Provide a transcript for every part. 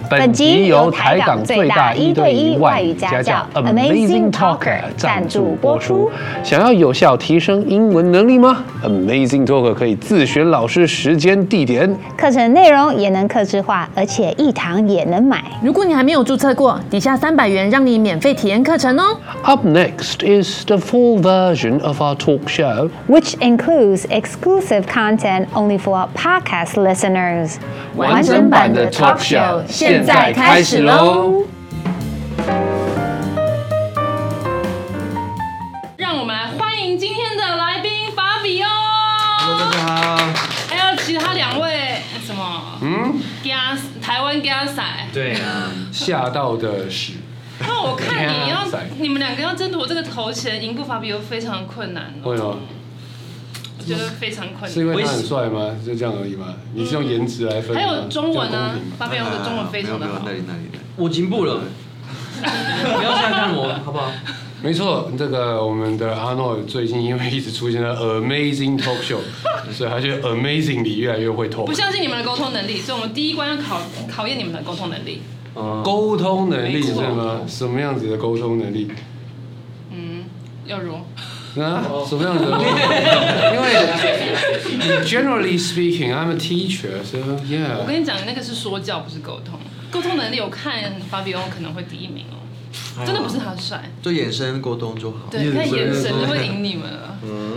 本集由台港最大1对1外语家教 Amazing Talker 赞助播出。想要有效提升英文能力吗 ？Amazing Talker 可以自选老师、时间、地点， 课程内容也能客制化，而且一堂也能买。 如果你还没有注册过，底下300元让你免费体验课程哦。 Up next is the full version of our talk show, which includes exclusive content only for our podcast listeners. 完整版的 talk show 现在开始喽！ 让我们来欢迎今天的来宾法比欧。 Hello， 大家好。 还有其他2位什么？台湾加赛。 对啊， 吓到的是。 那我看你们2个要争夺这个头衔，赢不法比欧非常困难哦。 为什么？ 我觉得非常困难。 是因为他很帅吗？就这样而已吗？你是用颜值来分吗？ 还有中文啊，法比欧的中文非常的好。 那里，我进步了。不要这样看我，好不好？ 没错，这个我们的阿诺最近因为一直出现在 Amazing Talk Show， 所以他觉得 Amazing 里越来越会 talk。 不相信你们的沟通能力，所以我们第一关要考验你们的沟通能力。 沟通能力是吗？什么样子的沟通能力？ 要如啊，什么样子的沟通？因为 generally speaking, I'm a teacher, so yeah。 我跟你讲，那个是说教，不是沟通。沟通能力，我看法比欧可能会第1名哦。真的不是他帅， 就眼神沟通就好。 对，看眼神就会赢你们了。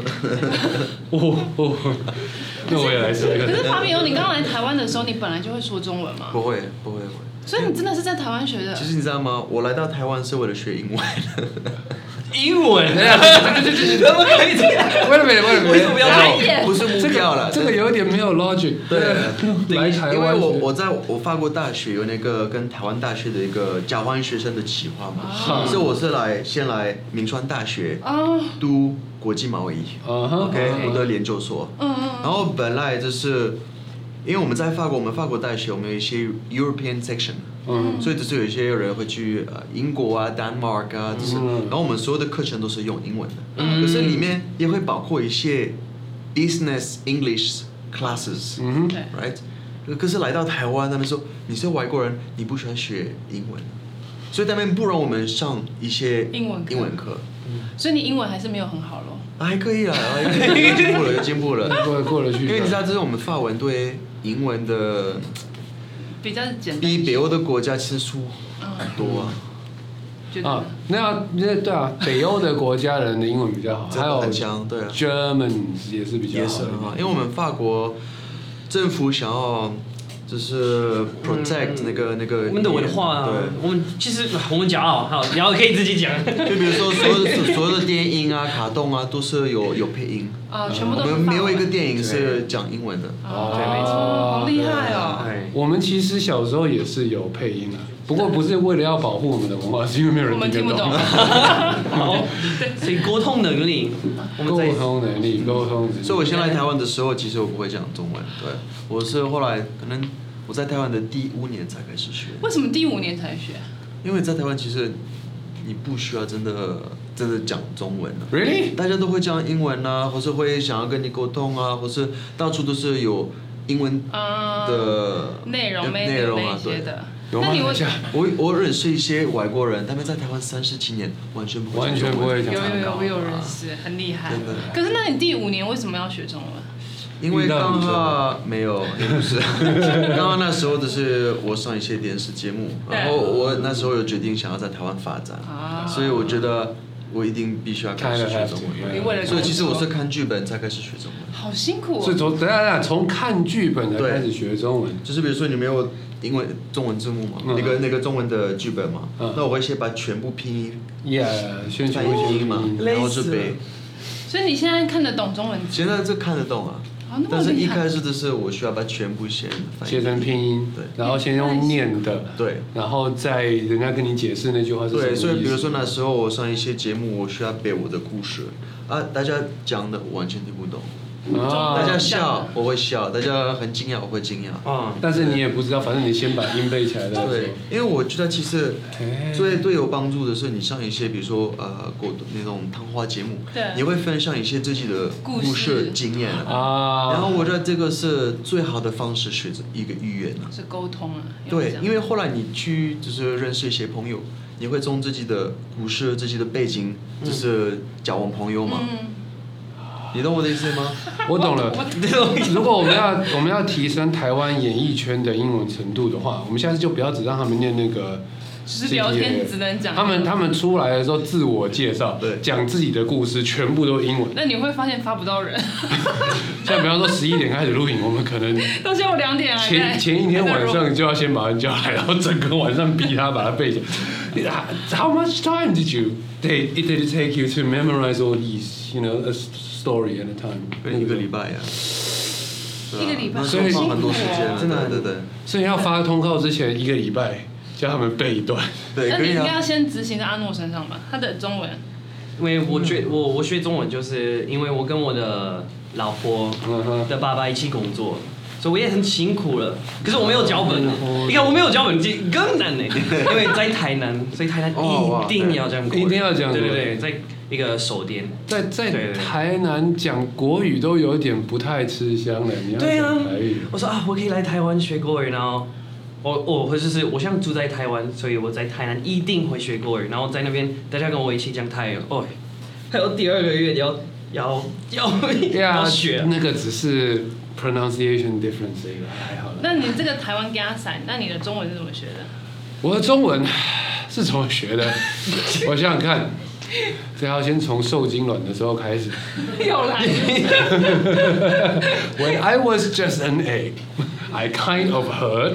那我也来试一个。 可是法比欧，你刚来台湾的时候，你本来就会说中文吗？ 不会。 所以你真的是在台湾学的？ 其实你知道吗？我来到台湾是为了学英文。 英文？ 怎么可以这样？ 为什么不要走？不是目标了。 这个有点没有 logic。对，来台湾。 因为我法国大学有那个跟台湾大学的一个交换学生的企划嘛，所以我是先来銘傳大学读国际贸易。OK， 我的研究所。然后本来就是。因为我们在法国大学，我们有一些 European section， 所以就是有一些人会去英国啊、丹麦啊，就是，然后我们所有的课程都是用英文的，可是里面也会包括一些 business English classes，right？可是来到台湾，他们说你是外国人，你不需要学英文，所以他们不让我们上一些英文课， 所以你英文还是没有很好咯。 还可以啦，进步了， 过了去。 因为你知道，这是我们法文对英文的比较简单， 比北欧的国家其实输很多啊。对啊，北欧的国家人的英文比较好，还有很强，对啊 ，German 也是比较好， 也是很好，因为我们法国政府想要。就是 protect 那个我们的文化啊，对，我们其实我们骄傲，好，然后可以自己讲。 就比如说所有的电影啊、卡通啊，都是有配音啊， 全部都是。 我们没有一个电影是讲英文的。 对，没错，好厉害哦。 我们其实小时候也是有配音啊，不过不是为了要保护我们的文化，是因为没有人听得懂。 好，所以沟通能力， 所以我先来台湾的时候，其实我不会讲中文，对，我是后来可能。我在台湾的第5年才开始学。 为什么第5年才学？ 因为在台湾其实你不需要真的讲中文的。 Really？ 大家都会讲英文啊，或是会想要跟你沟通啊，或是到处都是有英文的内容啊，对的。 那你我认识一些外国人，他们在台湾30几年，完全不会讲。 我有认识，很厉害。可是那你第5年为什么要学中文？ 因为刚好没有，也不是，刚好那时候就是我上一些电视节目，然后我那时候有决定想要在台湾发展，所以我觉得我一定必须要开始学中文。所以其实我是看剧本才开始学中文。 好辛苦哦。 所以从看剧本才开始学中文。 就是比如说你没有中文字幕嘛，那个中文的剧本嘛，那我会先把全部拼音， 先翻译嘛，然后就背。 所以你现在看得懂中文字？ 现在这看得懂啊。但是一开始的是我需要把全部写成拼音，对，然后先用念的， 对， 然后再人家跟你解释那句话是什么意思。对， 所以比如说那时候我上一些节目，我需要背我的故事啊，大家讲的完全听不懂， 大家笑我会笑，大家很惊讶我会惊讶。 但是你也不知道，反正你先把音背起来的。 对，因为我觉得其实最有帮助的是你上一些比如说那种谈话节目，你会分享一些自己的故事经验啊。然后我觉得这个是最好的方式学一个语言是沟通啊。 对，因为后来你去就是认识一些朋友，你会从自己的故事、自己的背景，就是交往朋友嘛。你懂我的意思吗？ 我懂了。如果我们要提升台湾演艺圈的英文程度的话，我们下次就不要只让他们念那个。 只是聊天只能讲。 他们出来的时候自我介绍，讲自己的故事，全部都英文。 那你会发现发不到人。 像比方说11点开始录影，我们可能到下午2点啊。 前一天晚上就要先把人叫来，然后整个晚上逼他把它背起来。How much time did it take you to memorize all these, a story at a time? 1个礼拜呀。 1个礼拜， 所以花很多时间，真的对。 所以要发通告之前1个礼拜。叫他们背一段。 对， 那你应该要先执行在阿诺身上吧？他的中文。 因为我学中文，就是因为我跟我的老婆的爸爸一起工作，所以我也很辛苦了。可是我没有脚本，你看我没有脚本更难呢。因为在台南，所以台南一定要讲国语， 一定要讲。 对，在一个手店。在台南讲国语都有点不太吃香了。你要讲台语。 我说我可以来台湾学国语，然后。我我现在住在台湾，所以我在台南一定会学国语，然后在那边大家跟我一起讲台语。还有第2个月要学。 那个只是 pronunciation difference 还好。 那你这个台湾加散，那你的中文是怎么学的？ 我的中文是怎么学的？我想想看，这要先从受精卵的时候开始。 又来。 When I was just an egg. I kind of heard.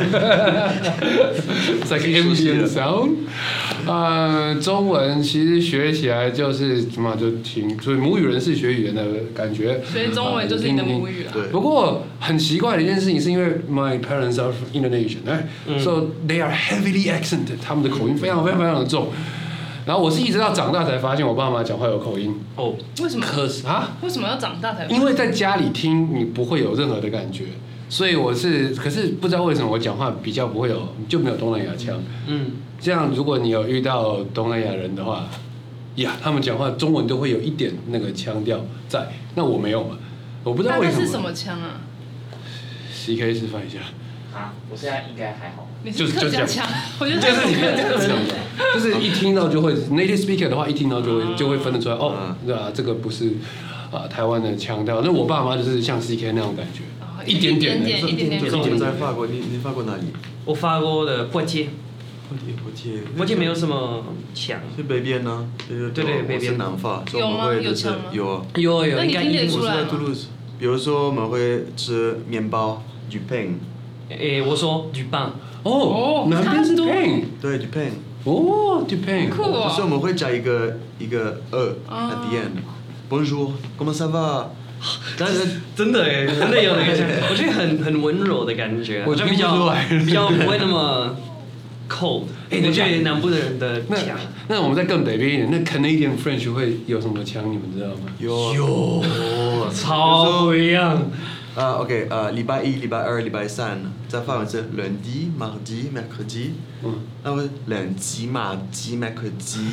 It's like ambient sound. 中文其实学起来就是什么就听，所以母语人士学语言的感觉。 所以中文就是你的母语了。 不过很奇怪的一件事情，是因为 my parents are Indonesian, so they are heavily accented. 他们的口音非常非常非常的重。然后我是一直到长大才发现我爸妈讲话有口音。 为什么？为什么要长大才？ 因为在家里听你不会有任何的感觉。所以可是不知道为什么我讲话比较不会就没有东南亚腔。这样如果你有遇到东南亚人的话，他们讲话中文都会有一点那个腔调在，那我没有嘛，我不知道为什么。 大概是什么腔啊 ？CK 示范一下。 我现在应该还好。 就是客家腔，我觉得就是一听到就会 native speaker 的话，一听到就会分得出来对吧？这个不是台湾的腔调，那我爸妈就是像 CK 那种感觉。一点点。 你在法国，你法国哪里？ 我法国的波切没有什么腔。 是北边呢？对，北边南法。 有吗？有腔吗？ 有。 那你听得出来吗？ 比如说我们会吃面包 du pain。 我说 du pain。 哪边是 pain？ 对 du pain。 du pain。 酷哦。 就是我们会加一个at the end。Bonjour, comment ça va？ 但是真的有那个腔，我觉得很温柔的感觉， 我觉得比较不会那么 cold。我觉得南部的人的腔。 那我们再更北边一点，那 Canadian French 会有什么腔？你们知道吗？ 有， 超不一样。 OK， 礼拜1、礼拜2、礼拜3，在法文是 lundi、mardi、mercredi。那我 lundi、mardi、mercredi。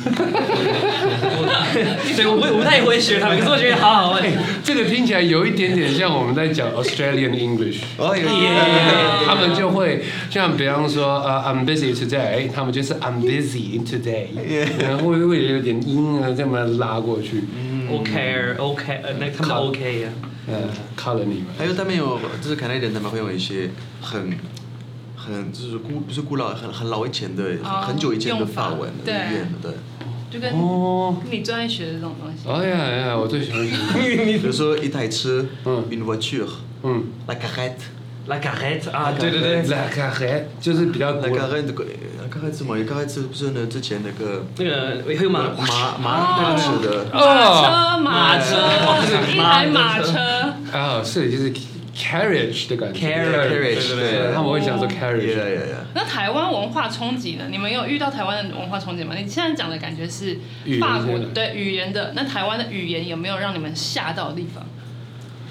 对，我不太会学他们，可是我觉得好好玩。 这个听起来有一点点像我们在讲 Australian English。他们就会像比方说I'm busy today， 他们就是 I'm busy today， 然后会有点音这么拉过去。 OK， 那他们 OK 呀。 colony 嘛， 还有他们就是看那点他们会有一些很就是不是古老很老以前的很久以前的法文语言对， 就跟你最爱学的这种东西。 哎呀，我最喜欢学。 比如说一台车，une voiture，la carrette。La carrette 对 ，la carrette 就是比较。 la carrette 是什么 ？la carrette 不是呢？之前那个会有马车的马车，一台马车。 是就是 carriage 的感觉。 carriage 对， 他们会讲说 carriage。 那台湾文化冲击呢？你们有遇到台湾的文化冲击吗？你现在讲的感觉是法国对语言的，那台湾的语言有没有让你们吓到的地方？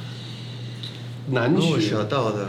难学？ 我学到的，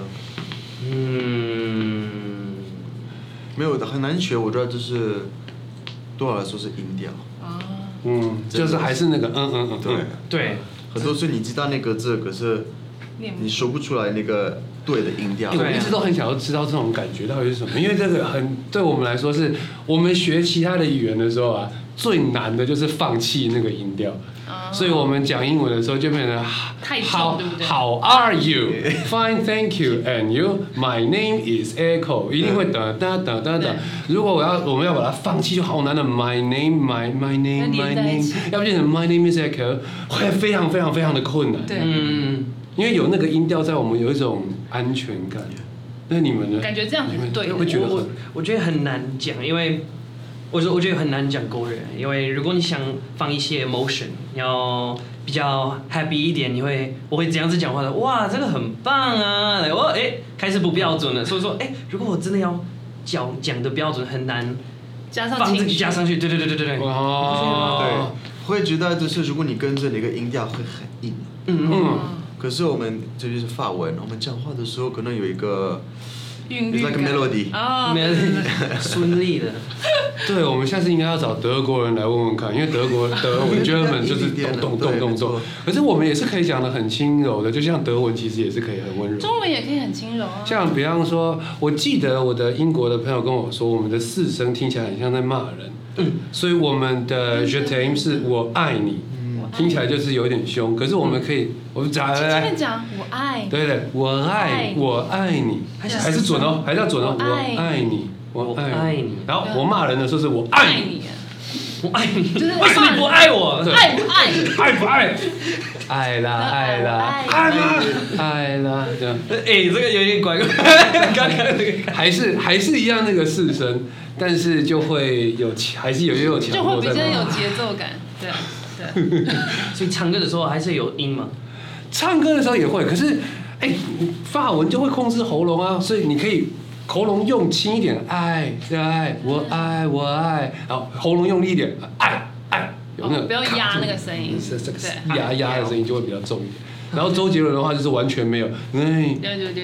没有很难学，我觉得就是对我来说是音调。 就是还是那个对， 很多时候你知道那个字，可是你说不出来那个对的音调。 我一直都很想要知道这种感觉到底是什么，因为这个对我们来说是，我们学其他的语言的时候啊，最难的就是放弃那个音调。所以我们讲英文的时候就变成太重，对不对 How are you? Fine, thank you. And you? My name is Echo. 一定会等。如果我们要把它放弃，就好难的。My name. 要变成 My name is Echo， 会非常非常非常的困难。 对， 因为有那个音调在，我们有一种安全感。那你们呢？ 感觉这样很对。 会觉得我觉得很难讲，因为我觉得很难讲狗人，因为如果你想放一些 emotion， 要比较 happy 一点，我会这样子讲话的，哇，这个很棒啊，开始不标准了，所以说如果我真的要讲的标准，很难加上情绪， 加上去，对， 对，会觉得就是如果你跟着那个音调会很硬，可是我们这就是法文，我们讲话的时候可能有一个。 韵律 It's like a melody， 顺利的。 对，我们下次应该要找德国人来问问看，因为德文 German 就是动。可是我们也是可以讲得很轻柔的，就像德文其实也是可以很温柔。 中文也可以很轻柔啊。 像比方说，我记得我的英国的朋友跟我说，我们的四声听起来很像在骂人，所以我们的 Je t'aime 是我爱你。听起来就是有点凶，可是我们可以，我们讲来讲我爱， 对，我爱你，还是准哦，还是要准哦，我爱你，我爱你。然后我骂人的时候是我爱你， 我爱你， 就是为什么你不爱我？ 爱不爱？ 爱不爱？爱啦，这样。 这个有点怪，刚刚那个还是一样那个四声，但是就会还是有强弱在， 就会比较有节奏感，对。 所以唱歌的时候还是有音嘛？ 唱歌的时候也会，可是法文就会控制喉咙啊，所以你可以喉咙用轻一点，我爱，然后喉咙用力一点，爱，有那个不要压那个声音， 压的声音就会比较重一点。然后周杰伦的话就是完全没有，对，你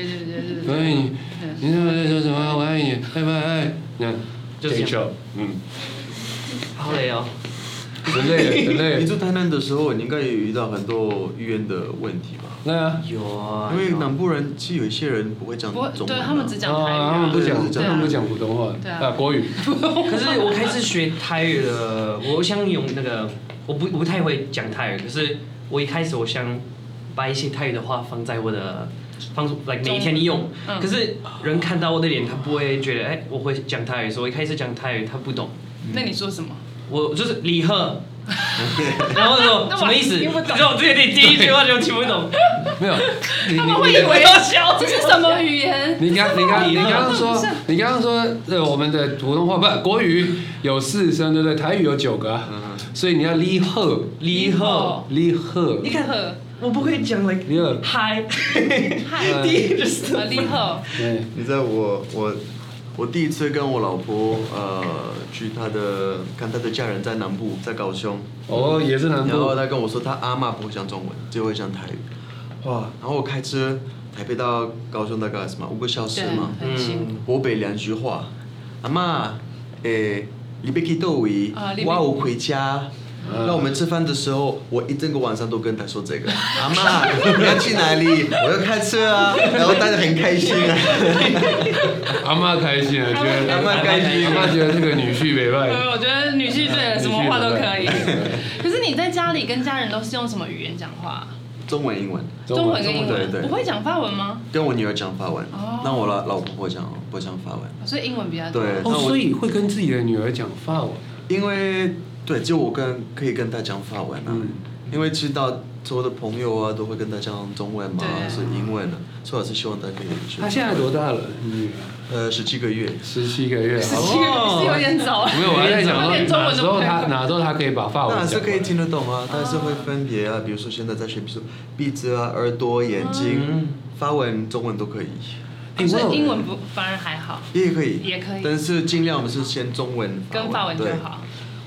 在说什么？我爱你，爱， 就是这样，好累哦。 很累。 你住台南的时候，你应该也遇到很多语言的问题吧？ 对啊， 有啊。 因为南部人其实有一些人不会讲中文， 对他们只讲台语， 他们不讲普通话，国语。 可是我开始学台语了，我想用那个，我不太会讲台语，可是我一开始我想把一些台语的话放在我的每一天用。可是人看到我的脸，他不会觉得我会讲台语，所以我一开始讲台语他不懂。 那你说什么？ 我就是李贺，然后说什么意思？就我第一句话就听不懂。 没有， 他们会以为这是什么语言？ 你刚刚说，我们的普通话不国语有四声，对不对？台语有9个啊，所以你要李贺。 你看，我不会讲嗨，第一就是李贺。 你知道我第一次跟我老婆去看她的家人在南部，在高雄。 也是南部。 然后她跟我说，她阿嬷不会讲中文，只会讲台语。哇！然后我开车台北到高雄大概什么5个小时嘛，我背2句话。阿嬷，你要去哪位？我有回家。那我们吃饭的时候，我一整个晚上都跟他说这个。阿嬷，你要去哪里？我要开车啊，然后大家很开心啊。 阿嬷开心啊，觉得阿嬷开心，阿嬷觉得这个女婿没办法。 我觉得女婿对什么话都可以。可是你在家里跟家人都是用什么语言讲话？ 中文、英文。 中文跟英文。 对。 不会讲法文吗？ 跟我女儿讲法文。那我老婆不会讲法文。 所以英文比较多。 对。 所以会跟自己的女儿讲法文。 因为对，就我可以跟她讲法文啊，因为知道所有的朋友啊都会跟她讲中文嘛，是英文的，所以我是希望她可以学。 她现在多大了？女儿 ？17个月。 17个月。 17个月是有点早。 没有，我在想说哪时候她可以把法文讲。 那还是可以听得懂啊，但是会分别啊，比如说现在在学，比如说鼻子啊、耳朵、眼睛，法文、中文都可以。 所以英文反而还好。 也可以。 也可以。 但是尽量我们是先中文。 跟法文就好。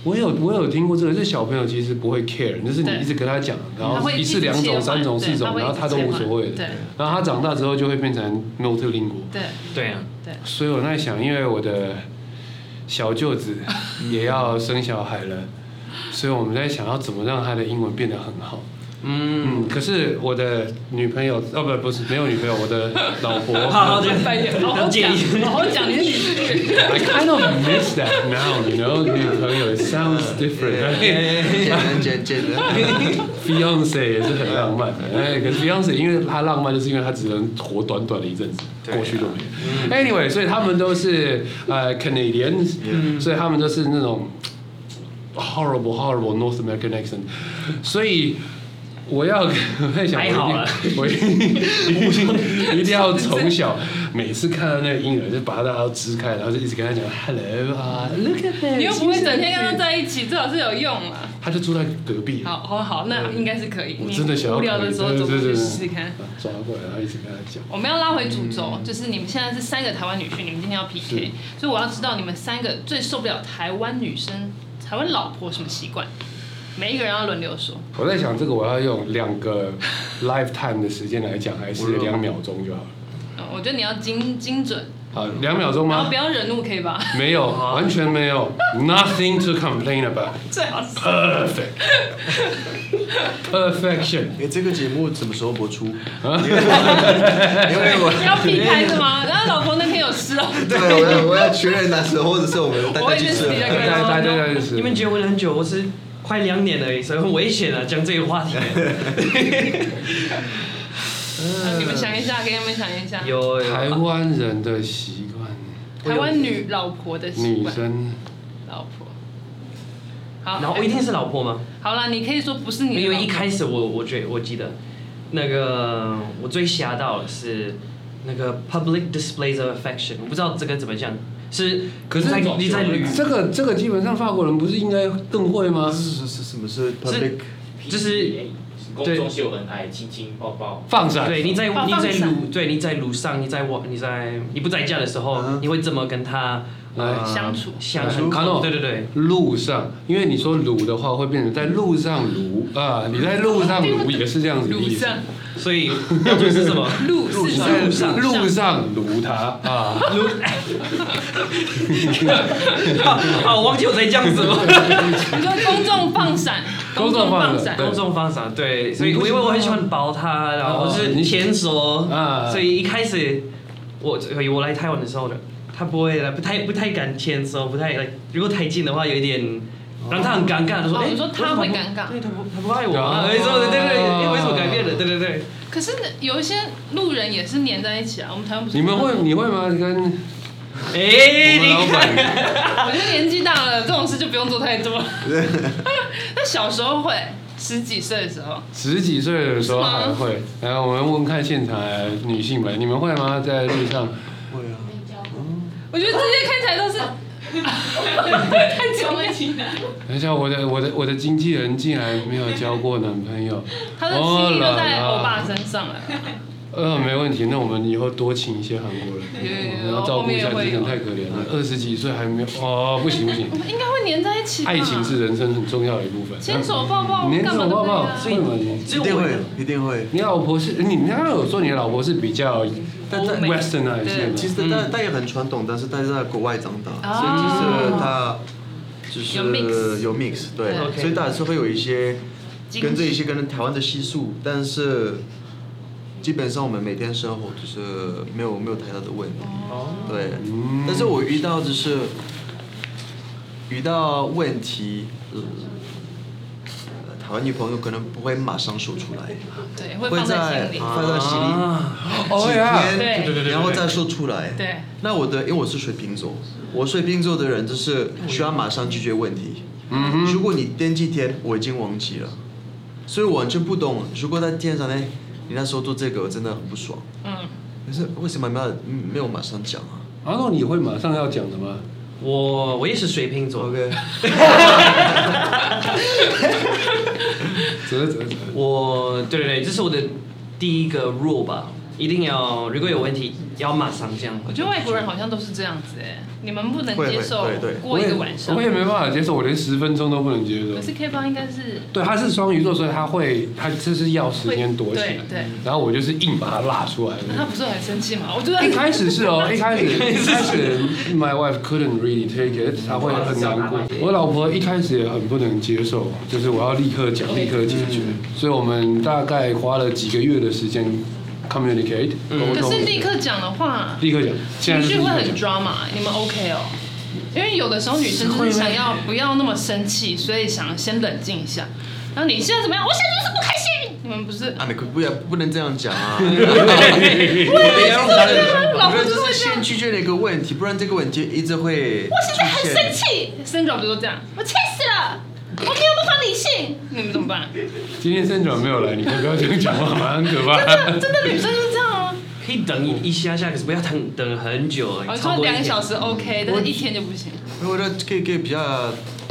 我有听过这个，是小朋友其实不会 care， 就是你一直跟他讲，然后1次2种3种4种，然后他都无所谓的。然后他长大之后就会变成 multilingual。 对啊。 所以我在想，因为我的小舅子也要生小孩了，所以我们在想要怎么让他的英文变得很好。可是我的女朋友不是没有女朋友，我的老婆。 好讲，好好讲，你是女婿。 I kind of miss that now, you know. 女朋友 sounds different. 简单。 Fiance 也是很浪漫的，可是 Fiance 因为他浪漫，就是因为他只能活短短的一阵子，过去都没有。Anyway， 所以他们都是Canadians，所以他们都是那种 horrible North American accent， 所以。我在想，我一定要从小每次看到那个婴儿，就把他都支开，然后就一直跟他讲 Hello 啊 ，Look at that。 你又不会整天跟他在一起，最好是有用啊。 他就住在隔壁。 好，那应该是可以。 我真的想要无聊的时候走过去试试看。 抓过来，然后一直跟他讲。 我们要拉回主轴，就是你们现在是3个台湾女婿，你们今天要 PK， 所以我要知道你们3个最受不了台湾女生、台湾老婆什么习惯。每一个人要轮流说。 我在想这个我要用2个 lifetime 的时间来讲，还是2秒钟就好了。 我觉得你要精准。 好，2秒钟吗？ 然后不要惹怒，可以吧？ 没有，完全没有 ，nothing to complain about。 最好是 perfection。 这个节目什么时候播出？ 因为我要避开是吗？然后老婆那天有事哦。 对，我要确认那时候，或者是我们大家去吃。 你们结婚很久，我是快2年而已，所以很危险啊，讲这个话题。 你们想一下，给你们想一下。 有台湾人的习惯。 台湾女老婆的习惯。 女生。 老婆。好。 然后一定是老婆吗？ 好啦，你可以说不是你。 因为一开始我记得，那个我最吓到的是那个 public displays of affection， 我不知道这个怎么讲。是，可是你在这个基本上法国人不是应该更会吗？ 是什么是 public？ 就是公众秀恩爱，亲亲抱抱， 放闪。 对，你在路上，你不在家的时候，你会怎么跟他相处？ 对， 路上，因为你说撸的话会变成在路上撸啊，你在路上撸也是这样子的意思。 所以标准是什么？ 路上撸他啊。 我忘记我在讲什么。 你说公众放闪。 公众放闪，对，所以因为我很喜欢抱他，然后是牵手，所以一开始我来台湾的时候呢，他不会不太敢牵手，如果太近的话有一点让他很尴尬，就说你说他会尴尬， 对，他不爱我，对，为什么改变了？对。 可是有一些路人也是黏在一起啊，我们台湾不是。 你会吗？跟你老板， 我觉得年纪大了，这种事就不用做太多。那小时候会，10几岁的时候。 10几岁的时候还会。然后我们问看现场的女性们，你们会吗？在路上？ 会啊。 我觉得这些看起来都是。太久没听了。 等一下，我的经纪人竟然没有交过男朋友。 他的心意都在欧巴身上了。 没问题，那我们以后多请一些韩国人，我们要照顾一下，真的太可怜了。20几岁还没有，不行。 我们应该会黏在一起吧。 爱情是人生很重要的一部分。 牵手抱抱， 牵手抱抱，会吗？ 一定会。 你老婆是你刚刚有说你的老婆是比较 westernized， 其实她也很传统，但是她在国外长大，所以其实她就是有 mix， 对，所以她还是会有一些跟这一些跟台湾的习俗，但是。基本上我们每天生活就是没有太大的问题，对。但是我遇到问题，台湾女朋友可能不会马上说出来， 对，会放在心里几天，然后再说出来。 对。 那因为我是水瓶座，我水瓶座的人就是需要马上解决问题。如果你第几天我已经忘记了，所以我完全不懂，如果在天上呢？你那时候做这个，我真的很不爽。可是为什么没有马上讲啊？ 然后你会马上要讲的吗？ 我也是水瓶座。 OK。 对， 这是我的第一个 rule 吧。 一定要如果有问题要马上讲。 我觉得外国人好像都是这样子你们不能接受过一个晚上。 我也没办法接受，我连10分钟都不能接受。 可是 K 八应该是对，他是双鱼座，所以他就是要时间躲起来。 对。 然后我就是硬把他拉出来。 他不是很生气吗？我觉得一开始是一开始 my wife couldn't really take it， 她会很难过。我老婆一开始也很不能接受，就是我要立刻讲、立刻解决，所以我们大概花了几个月的时间 communicate 沟通。 可是立刻讲的话， 立刻讲，现在情绪会很 drama， 你们 OK 哦？因为有的时候女生就是想要不要那么生气，所以想先冷静一下。然后你现在怎么样？我现在就是不开心。你们不是啊？你不能这样讲啊！ 我老婆就是先拒绝了一个问题，不然这个问题一直会。 我现在很生气，Sandra 不是都这样？我气死了，我没有办法理性，你们怎么办？ 今天Sandra没有来，你可不要这样讲话，蛮可怕。 真的女生就是这样啊。 可以等一下下，可是不要等很久。 我说2个小时 OK， 但是1天就不行。 我觉得可以比较。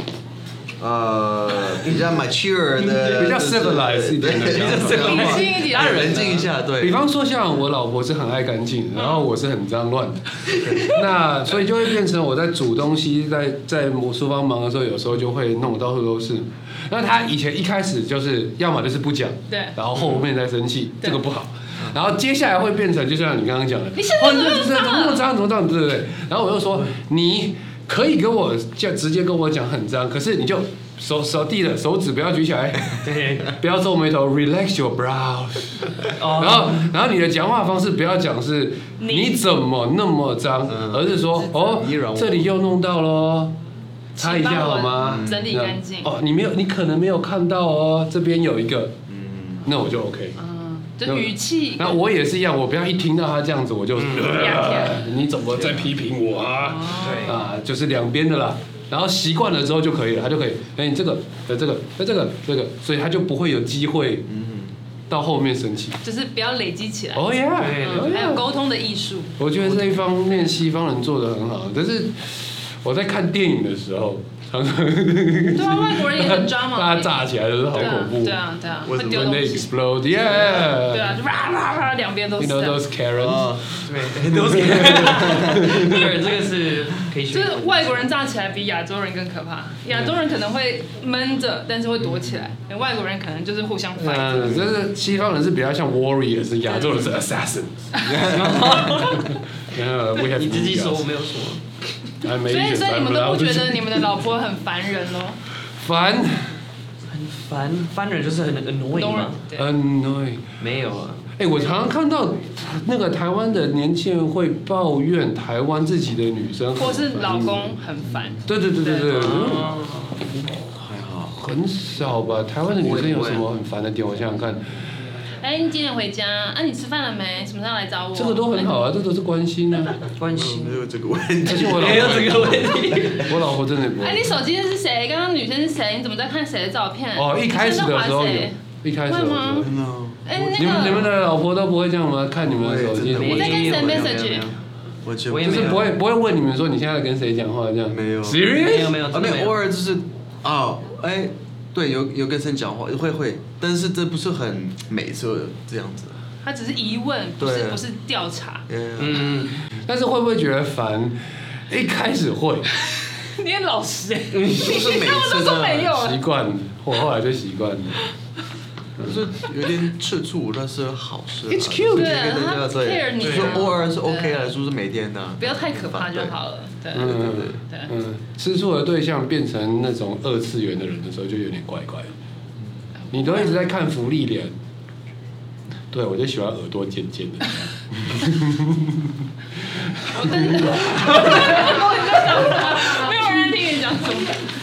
比较 mature 的， 比较 civilized 一点的讲法， 冷静一下，对。 比方说，像我老婆是很爱干净，然后我是很脏乱的，那所以就会变成我在煮东西，在厨房忙的时候，有时候就会弄到处都是。那她以前一开始就是要么就是不讲， 对， 然后后面再生气，这个不好。然后接下来会变成，就像你刚刚讲的， 你现在怎么脏，对不对？然后我就说你。可以跟我直接跟我讲很脏，可是你就手手指不要举起来，对，不要皱眉头 ，relax your brows， 然后你的讲话方式不要讲是你怎么那么脏，而是说这里又弄到咯，擦一下好吗？ 整理干净。 你可能没有看到哦，这边有一个，那我就 OK。 就语气， 那我也是一样，我不要一听到他这样子，我就你怎么在批评我啊？对啊，就是两边的啦。然后习惯了之后就可以了，他就可以，你这个，所以他就不会有机会，到后面生气。 就是不要累积起来。 哦耶， 还有沟通的艺术。 我觉得这一方面西方人做得很好，但是我在看电影的时候。 对啊，外国人也很抓嘛， 大家炸起来都是好恐怖。 对啊，会丢东西。 explode， 对啊，就啪，两边都是。 You know those Karens？ 对，those Karens。对，这个是可以学。 就是外国人炸起来比亚洲人更可怕。亚洲人可能会闷着，但是会躲起来；外国人可能就是互相反。 就是西方人是比较像 warriors， 亚洲人是 assassins。 你自己说，我没有说。 所以你们都不觉得你们的老婆很烦人咯？ 烦人就是很 annoying 嘛。 annoying 没有啊。 我常常看到那个台湾的年轻人会抱怨台湾自己的女生， 或是老公很烦。 对。还好，很少吧？台湾的女生有什么很烦的点？我想想看。 你几点回家？你吃饭了没？什么时候来找我？ 这个都很好啊，这都是关心啊， 关心。 没有这个问题， 而且我没有这个问题。 我老婆真的不会。 你手机是谁？刚刚女生是谁？你怎么在看谁的照片？ 一开始的时候有，一开始的时候。你们的老婆都不会这样吗？看你们的手机。 你在跟谁 message？ 就是不会问你们说你现在跟谁讲话这样。 没有。 Serious？ 没有， 偶尔就是对，有跟谁讲话会，但是这不是很美色这样子。 他只是疑问，不是调查。 但是会不会觉得烦？一开始会。 你很老实不是美色的。没有。 习惯了，我后来就习惯了。 就是有点吃醋，但是好事。 It's cute。 对， 就是偶尔是 OK 的，是不是每天的？ 不要太可怕就好了。对。 吃醋的对象变成那种2次元的人的时候，就有点怪怪的。你都一直在看福利脸，对我就喜欢耳朵尖尖的。 我真的，没有人听你讲什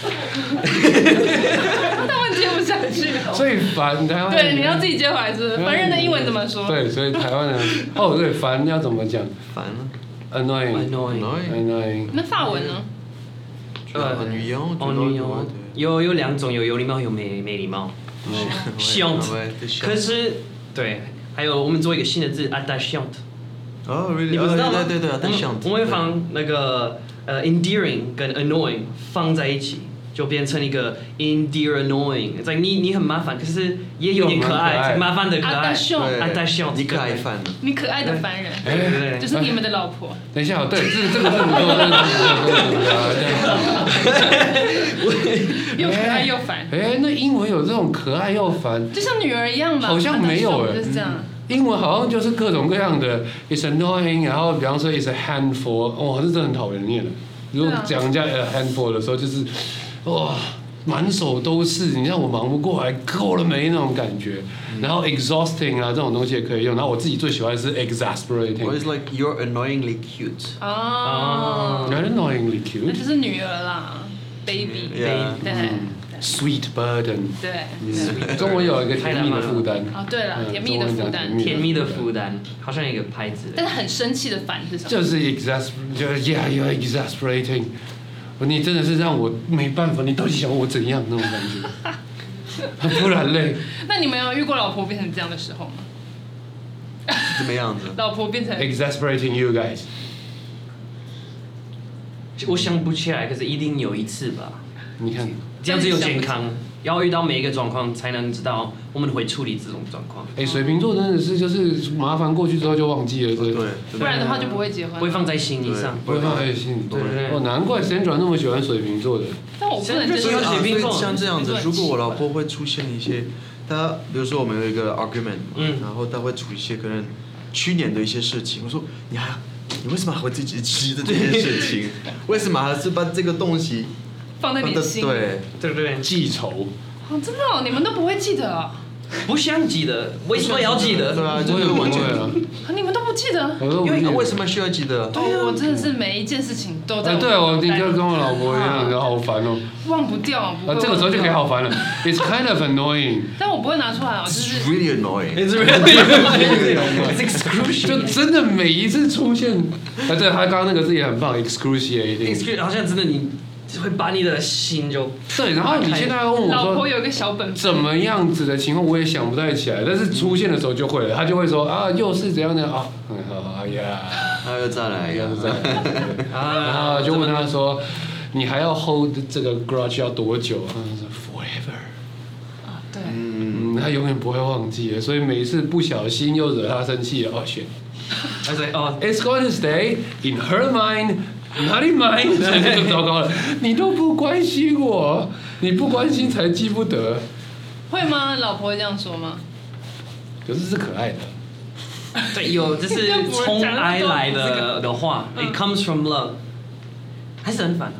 么。他们接不下去。 所以烦台湾。 对，你要自己接回来是。烦人的英文怎么说？ 对，所以台湾人对，烦要怎么讲？ 烦了。 Annoying。 那法文呢？ 女佣。 有2种，有礼貌，有没礼貌。chiant。可是对，还有我们做一个新的字 attachant。你不知道吗？ 对 attachant。 我们会放那个endearing 跟 annoying 放在一起。 就变成一个 endear annoying， 在你很麻烦，可是也有点可爱，麻烦的可爱。 attention，你可爱烦了， 你可爱的烦人，就是你们的老婆。 等一下，对，这个是又可爱又烦。 那英文有这种可爱又烦， 就像女儿一样吧？ 好像没有就是这样。 英文好像就是各种各样的 ，it's annoying， 然后比方说 it's a handful， 哇，这真的很讨人厌的。如果讲人家 a handful 的时候，就是哇，满手都是，你让我忙不过来，够了没那种感觉。然后 exhausting 啊这种东西也可以用。然后我自己最喜欢的是 exasperating。 Or it's like you're annoyingly cute。 You're annoyingly cute。 那就是女儿啦 ，baby， 对。 Sweet burden， 对， 中文有一个甜蜜的负担。 哦，对了，甜蜜的负担， 甜蜜的负担，好像一个牌子。 但是很生气的烦是什么？ 就是 you're exasperating， 你真的是让我没办法，你到底想我怎样那种感觉？不然嘞。 那你们有遇过老婆变成这样的时候吗？ 怎么样子？ 老婆变成 exasperating you guys。 我想不起来，可是一定有一次吧。 你看。 这样子有健康，要遇到每一个状况才能知道我们会处理这种状况。 水瓶座真的是就是麻烦过去之后就忘记了，对， 不然的话就不会结婚， 不会放在心里上， 不会放在心里。 对， 难怪 Sandra 那么喜欢水瓶座的。 但我不能接受水瓶座。像这样子，如果我老婆会出现一些，她比如说我们有一个 argument， 然后她会出一些可能去年的一些事情，我说你为什么还会自己记得这件事情？为什么还是把这个东西？ 放在你心里， 对， 记仇。 真的你们都不会记得啊？ 不想记得，为什么要记得？ 对啊，就是完全。 你们都不记得？ 因为为什么需要记得？ 对啊，我真的是每一件事情都在。 对，我就跟我老婆一样，好烦哦。 忘不掉。 这个时候就可以好烦了。It's kind of annoying。 但我不会拿出来，就是。 It's really annoying。 It's really annoying。It's excruciating。 就真的每一次出现，对，他刚刚那个字也很棒 ，excruciating。 好像真的你。会把你的心就对，然后你现在要问我说， 老婆有一个小本， 怎么样子的情况我也想不太起来，但是出现的时候就会了，他就会说啊，又是怎样的啊，哎呀， 又再来， 然后就问他说，你还要 hold 这个 grudge 要多久？他说 forever。 对， 他永远不会忘记，所以每一次不小心又惹他生气了，哦 shit，it's going to stay in her mind。Not in mine， 就糟糕了。你都不关心我，你不关心才记不得。 会吗？老婆会这样说吗？ 可是是可爱的。 对，有就是从爱来的话 ，It comes from love， 还是很烦。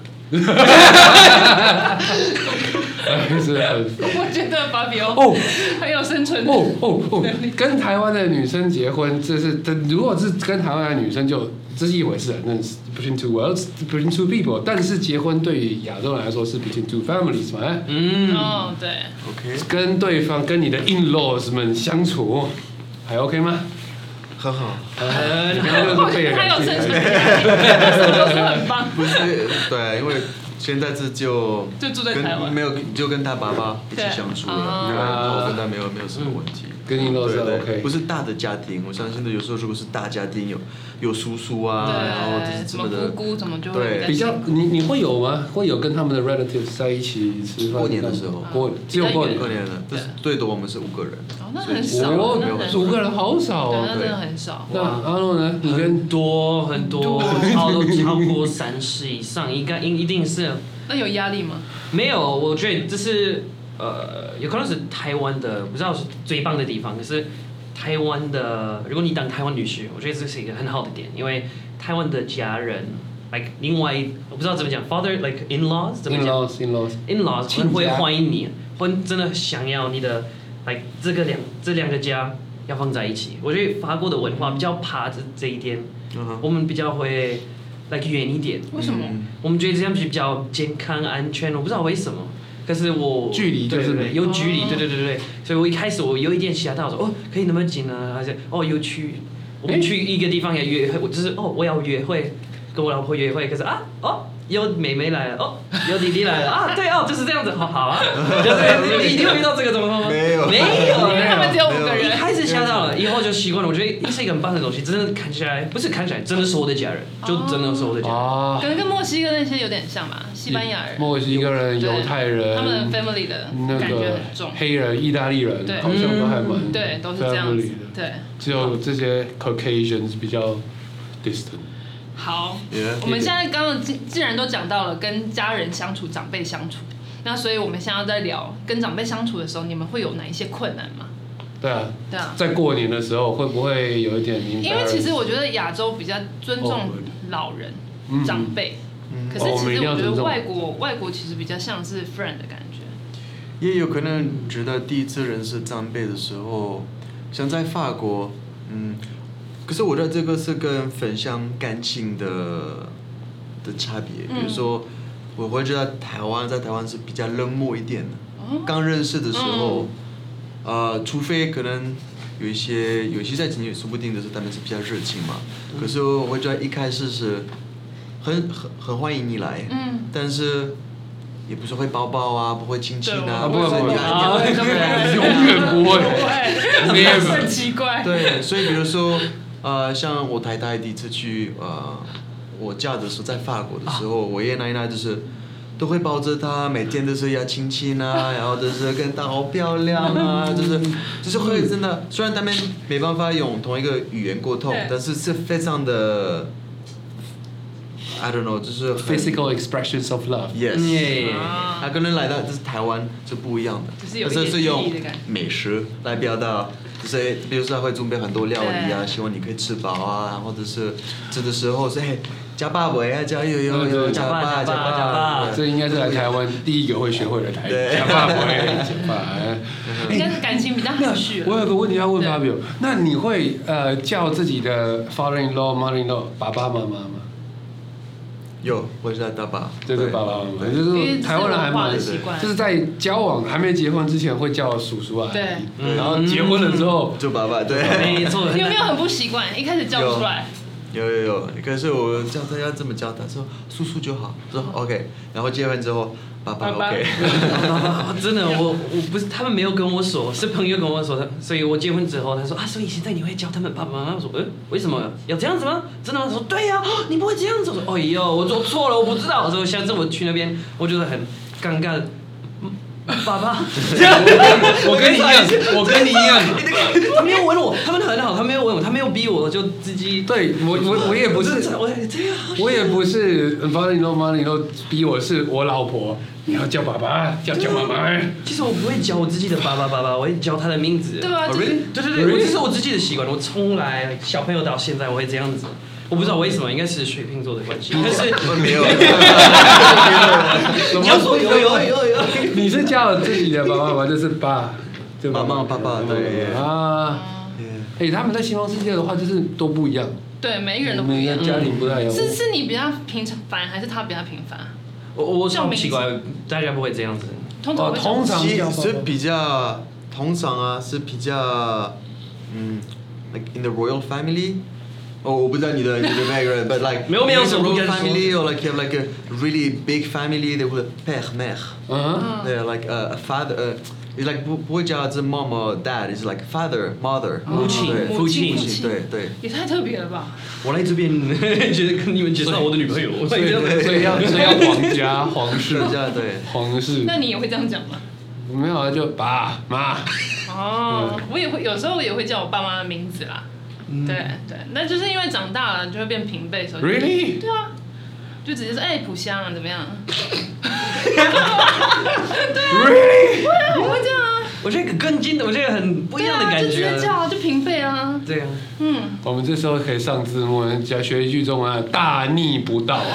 我觉得芭比很有生存跟台湾的女生结婚，如果是跟台湾的女生这是一回事，那是 between two worlds, between two people。但是结婚对于亚洲人来说是 between two families 嘛？ 对。 OK。 跟对方跟你的 in-laws 们相处，还 OK 吗？ 很好。 他有生存，很棒。 不是，对，因为。现在就住在台湾， 没有就跟他爸爸一起相处了，然后跟他没有什么问题。 跟你都是 OK， 不是大的家庭，我相信的有时候如果是大家庭有叔叔啊，然后就是什么姑姑怎么就会对比较你会有吗？会有跟他们的 relatives 在一起吃饭？ 过年的时候， 只有过年的，就是最多我们是5个人。 那很少 ，5个人好少哦， 对，那真的很少。 那阿诺呢？你很多，超过30以上，一定是。 那有压力吗？ 没有，我觉得这是有可能是台湾的，不知道是最棒的地方。可是台湾的，如果你当台湾女婿，我觉得这是一个很好的点，因为台湾的家人 ，like 另外我不知道怎么讲 ，father like in-laws 怎么讲 ？in-laws 会欢迎你，会真的想要你的 like 这两个家要放在一起。我觉得法国的文化比较怕这一点，我们比较会。like 远一点， 为什么？ 我们觉得这样比较健康安全，我不知道为什么。可是距离就是有距离，对，所以我一开始我有一点吓到，说可以那么近啊，还是我们去一个地方要约会，就是我要约会，跟我老婆约会，可是有妹妹来了，有弟弟来了啊，对就是这样子，好啊，就是你一定会遇到这个状况吗？ 没有， 因为他们只有5个人。 一开始吓到了， 以后就习惯了。我觉得是一个很棒的东西，真的看起来不是看起来，真的是我的家人，就真的是我的家人。 可能跟墨西哥那些有点像吧，西班牙人、 墨西哥人、犹太人， 他们 family 的感觉很重。 黑人、意大利人，好像都还蛮对，都是这样子。对， 只有这些 Caucasians 比较 distant。 好，我们现在刚刚既然都讲到了跟家人相处、长辈相处，那所以我们现在在聊跟长辈相处的时候，你们会有哪一些困难吗？ 对啊，在过年的时候会不会有一点？因为其实我觉得亚洲比较尊重老人、长辈，可是其实我觉得外国其实比较像是 friend 的感觉。 也有可能觉得第一次认识长辈的时候，像在法国，可是我觉得这个是跟分享感情的差别。比如说，我会觉得在台湾是比较冷漠一点的。刚认识的时候，除非可能有一些在情侣说不定的是他们是比较热情嘛。可是我会觉得一开始是很欢迎你来，但是也不是会抱抱啊，不会亲亲啊， 不会，永远不会， 很奇怪。 对，所以比如说。像我太太第一次去我家的时候，在法国的时候，我爷爷奶奶就是都会抱着她，每天都是要亲亲啊，然后就是跟她好漂亮啊，就是会真的，虽然他们没办法用同一个语言沟通，但是是非常的 I don't know， 就是 physical expressions of love。Yes， 他可能来到就是台湾是不一样的，但是用美食来表达。就是比如说他会准备很多料理啊，希望你可以吃饱啊，或者是吃的时候是加爸爸呀，加有加爸， 这应该是来台湾第一个会学会的台语，加爸爸， 应该是感情比较含蓄。 我有个问题要问Fabio，那你会叫自己的 father-in-law、mother-in-law 爸爸妈妈吗？ 有，我是大爸， 就是爸爸妈妈，就是台湾人还蛮，就是在交往还没结婚之前会叫叔叔啊， 对， 然后结婚了之后就爸爸，对， 没错。 有没有很不习惯？一开始叫不出来。 有，可是我叫他要这么叫他，说叔叔就好，说 OK， 然后结婚之后爸爸 OK。 真的，我不是他们没有跟我说，是朋友跟我说的，所以我结婚之后他说所以现在你会叫他们爸爸妈妈？我说为什么要这样子吗？真的吗？他说对呀，你不会这样子。我说我做错了，我不知道。我说下次我去那边，我觉得很尴尬。爸爸， 我跟你一样， 他没有问我，他们很好，他没有问我，他没有逼我，就自己。 对我也不是，我也不是 father-in-law 逼我，是我老婆，你要叫爸爸，叫妈妈。 其实我不会叫我自己的爸爸，我会叫他的名字。 对啊， 对，这是我自己的习惯，我从来小朋友到现在我会这样子。我不知道为什么，应该是水瓶座的关系。但是没有。 你要说有。 你是叫自己的爸爸妈妈，就是爸， 妈妈爸爸对啊。他们在西方世界的话，就是都不一样。 对，每一个人都不一样， 家庭不太一样。 是你比较频繁，还是他比较频繁？ 我超奇怪，大家不会这样子。 通常是比较通常啊，是比较like in the royal family。我不知道你的那个人 ，but like 没有 royal family or like you have like a really big family, they would père mère. They're like a father. It's like 不会叫这妈妈 dad, it's like father mother. 父亲， 对。 也太特别了吧！ 我来这边觉得跟你们介绍我的女朋友， 所以要皇家皇室对皇室。 那你也会这样讲吗？ 没有啊，就爸妈。 我也会，有时候我也会叫我爸妈的名字啦。对，那就是因为长大了就会变平辈，所以 Really？ 对啊，就直接说普香怎么样？ Really？ 我会这样啊。 我觉得更近的，我觉得很不一样的感觉。 就直接叫就平辈啊。 对啊。 我们这时候可以上字幕，学一句中文，大逆不道啊！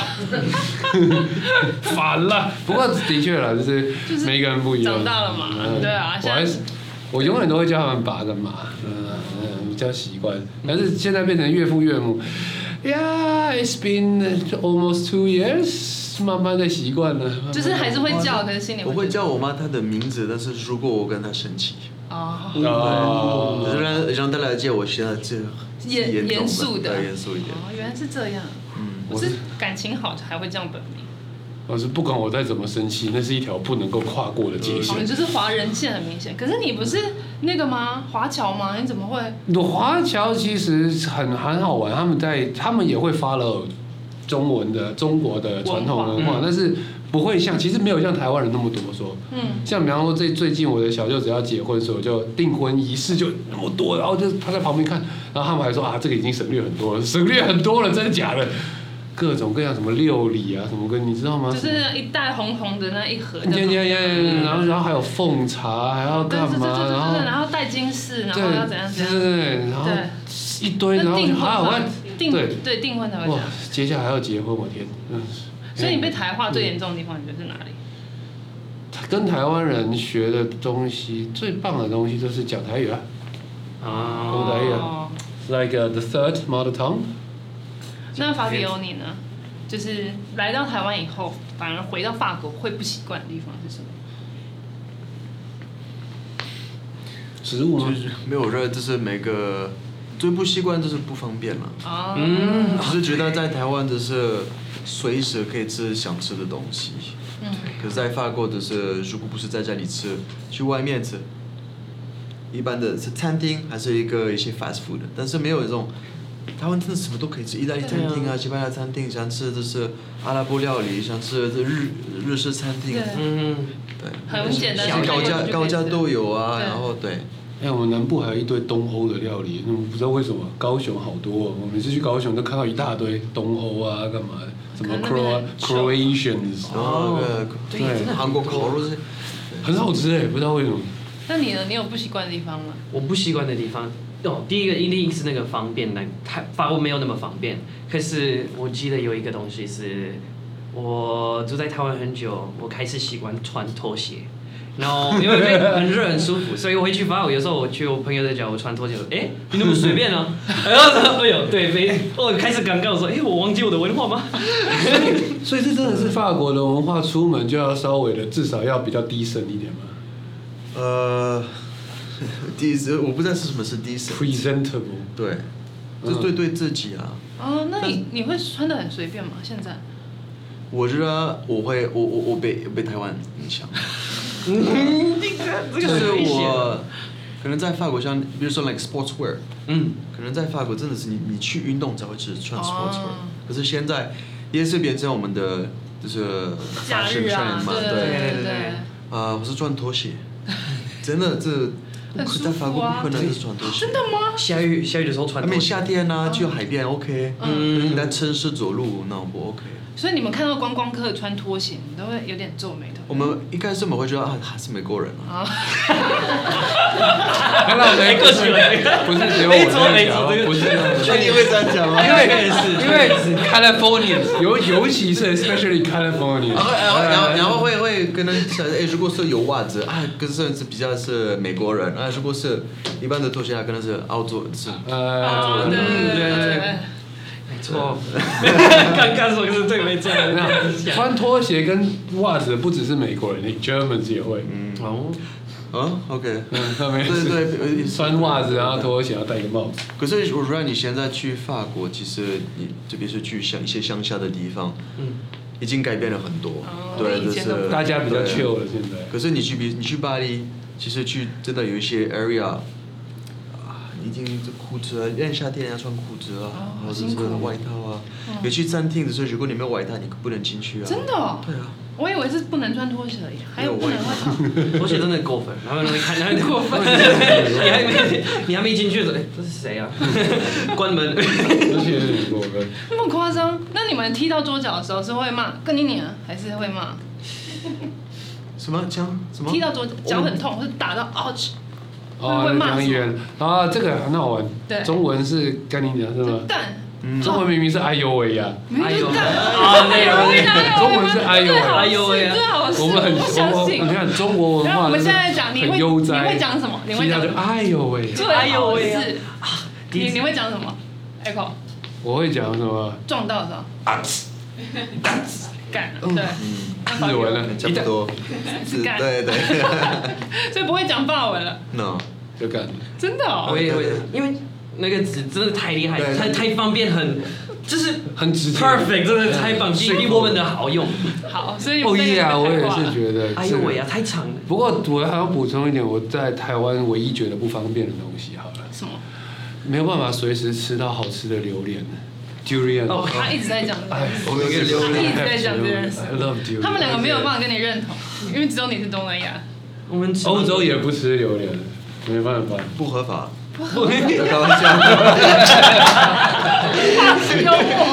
反了。不过的确啦，就是每个人不一样。 长大了嘛，对啊。 我永远都会叫他们爸跟妈，比较习惯。但是现在变成岳父岳母 ，Yeah, it's been almost 2 years， 慢慢的习惯了。 就是还是会叫，可是心里我会叫我妈她的名字，但是如果我跟她生气，就是让她来叫我现在这严肃的， 严肃一点。 原来是这样。我是感情好还会叫本名。 我是不管我再怎么生气，那是一条不能够跨过的界限。 就是华人线很明显，可是你不是那个吗？华侨吗？你怎么会？ 华侨其实很好玩，他们也会 follow 中国的传统文化，但是不会其实没有像台湾人那么多说。像比方说最近我的小舅子要结婚，所以我就订婚仪式就那么多，然后就他在旁边看，然后他们还说啊，这个已经省略很多了，真的假的？各种各样什么六礼啊，什么你知道吗？ 就是一袋红红的那一盒。 然后还有奉茶，还要干嘛？ 然后戴金饰，然后要怎样？ 对，然后一堆，然后订婚才会这样。 接下来还要结婚，我天！ 所以你被台化最严重的地方，你觉得是哪里？ 跟台湾人学的东西最棒的东西就是讲台语啊，讲台语啊 ，like the third mother tongue。 那法比欧你呢？就是来到台湾以后，反而回到法国会不习惯的地方是什么？ 食物吗？ 没有，我觉得这是每个最不习惯，就是不方便了。就是觉得在台湾就是随时可以吃想吃的东西。可是在法国就是如果不是在家里吃，去外面吃，一般的是餐厅还是一些 fast food， 但是没有这种。台湾真的什么都可以吃，意大利餐厅啊，西班牙餐厅，想吃的是阿拉伯料理，想吃的是日式餐厅，对， 很简单， 高价都有啊，然后对。 我们南部还有一堆东欧的料理，不知道为什么高雄好多，我每次去高雄都看到一大堆东欧啊，干嘛什么 Croatians， 对，韩国烤肉是很好吃不知道为什么。 那你呢？你有不习惯的地方吗？ 我不习惯的地方。第一个一定是那个方便，法国没有那么方便。可是我记得有一个东西是，我住在台湾很久，我开始习惯穿拖鞋，然后因为很热很舒服，所以我回去法国有时候我去我朋友的家，我穿拖鞋，你那么随便啊？然后我开始尴尬，说我忘记我的文化吗？ 所以这真的是法国的文化，出门就要稍微的至少要比较低声一点吗？ 我不知道是什么是 decent。presentable。 对，就是对自己啊。 那你会穿得很随便吗？现在？ 我觉得我被台湾影响。就是我可能在法国像，比如说 like sportswear， 可能在法国真的是你去运动才会穿 sportswear，可是现在也是变成我们的就是假日啊，对。 我是穿拖鞋，真的在法国不可能是穿拖鞋。 真的吗？ 下雨的时候穿拖鞋。 夏天啊，去海边 OK， 你在城市走路那不 OK。 所以你们看到观光客穿拖鞋，你都会有点皱眉头。 我们一开始我们会觉得他是美国人啊。 看到没？不是只有我不是。 那你会这样讲吗？ 因为 California， 尤其是 especially California。 然后会跟人讲，如果是有袜子可是比较是美国人如果是一般的拖鞋可能是澳洲人。 对。没错，刚刚说是这个没这样。 穿拖鞋跟袜子不只是美国人 ，Germans 也会。 OK。 对，穿袜子然后拖鞋，然后戴个帽子。 可是我觉得你现在去法国，其实你特别是去一些乡下的地方，已经改变了很多。对，就是大家比较 chill 了现在。 可是你去巴黎，其实真的有一些 area。已经这裤子因为夏天要穿裤子或者是外套有去餐厅的时候，如果你没有外套，你不能进去真的？对啊。 我以为是不能穿拖鞋而已，还有不能外套。 拖鞋真的过分，然后看，过分。你还没进去的时候，这是谁啊？关门。 拖鞋有点过分。 那么夸张？那你们踢到桌角的时候是会骂跟你娘，还是会骂？ 什么讲什么？ 踢到桌脚很痛，或者打到 ouch。 讲远这个很好玩。 对， 中文是跟你讲是吗？ 蛋。 中文明明是哎呦喂呀。 哎呦喂中文是哎呦喂。 哎呦喂。 我们你看中国文化。 我们现在讲，你会讲什么？你会讲哎呦喂。 哎呦喂是。你会讲什么 ？Echo。 我会讲什么？ 撞到的时候。干。对。 日文了， 差不多。对。 所以不会讲法文了。 No， 就干。 真的哦。 我也会，因为那个纸真的太厉害，太方便， 就是很直接 perfect， 真的太棒，比我们的好用。 好，所以哦呀，我也是觉得。 哎呦喂呀，太长了。 不过我还要补充一点，我在台湾唯一觉得不方便的东西，好了。 什么？ 没有办法随时吃到好吃的榴莲。Durian， 哦，他一直在讲这件事， 我有一个榴他一莲， 直在讲这件事。 I love durian。 他们两个没有办法跟你认同，因为只有你是东南亚。 我们欧洲也不吃榴莲，没办法。 不合法。 不， 开玩笑。 幽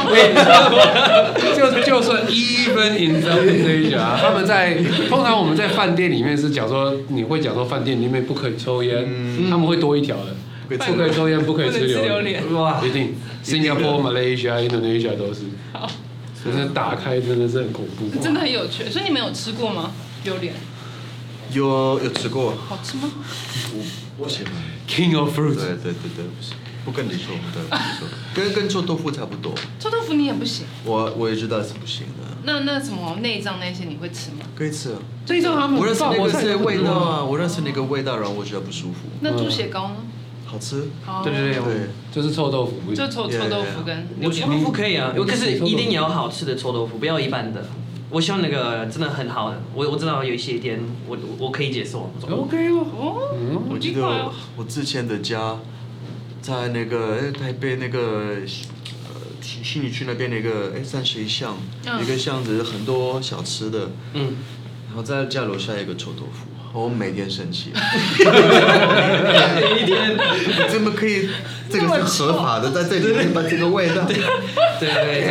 默。 就算 even in Southeast Asia， 他们通常我们在饭店里面是讲说，你会讲说饭店里面不可以抽烟，他们会多一条的，不可以抽烟，不可以吃榴莲，哇，一定。新加坡、Malaysia、Indonesia 都是。 好。 真的打开真的是很恐怖。 真的很有趣，所以你们有吃过吗？榴莲？ 有吃过。 好吃吗？ 不喜欢。 King of fruits。 对，不跟你说，对，跟臭豆腐差不多。 臭豆腐你也不行。 我也知道是不行的。 那什么内脏那些你会吃吗？ 可以吃啊。 内脏他们我认识那个味道啊，我认识那个味道，然后我觉得不舒服。 那猪血糕呢？ 好吃。 对， 就是臭豆腐。 就臭豆腐跟榴莲。臭豆腐可以啊，可是一定要好吃的臭豆腐，不要一般的。我希望那个真的很好的，我知道有一些店我可以接受。 OK 哦。 我记得我之前的家在那个台北那个信义区那边那个山水巷，一个巷子很多小吃的，然后在家楼下有一个臭豆腐。我每天生气， 一天怎么可以？这个是合法的，在这里面把这个味道， 对